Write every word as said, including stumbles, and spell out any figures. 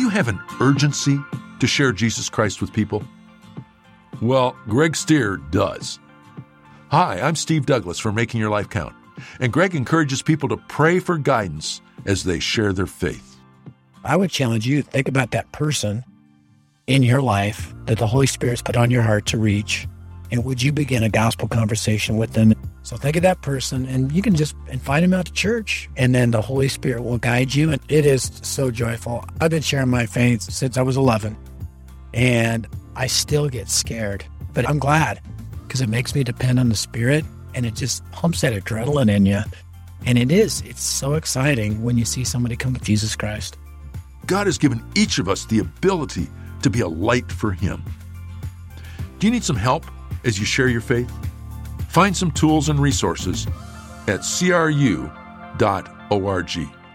you have an urgency to share Jesus Christ with people? Well, Greg Stier does. Hi, I'm Steve Douglas for Making Your Life Count, and Greg encourages people to pray for guidance as they share their faith. I would challenge you to think about that person in your life that the Holy Spirit's put on your heart to reach, and would you begin a gospel conversation with them? So think of that person, and you can just invite him out to church, and then the Holy Spirit will guide you, and it is so joyful. I've been sharing my faith since I was eleven, and I still get scared, but I'm glad because it makes me depend on the Spirit, and it just pumps that adrenaline in you. And it is, it's so exciting when you see somebody come to Jesus Christ. God has given each of us the ability to be a light for Him. Do you need some help as you share your faith? Find some tools and resources at C R U dot org.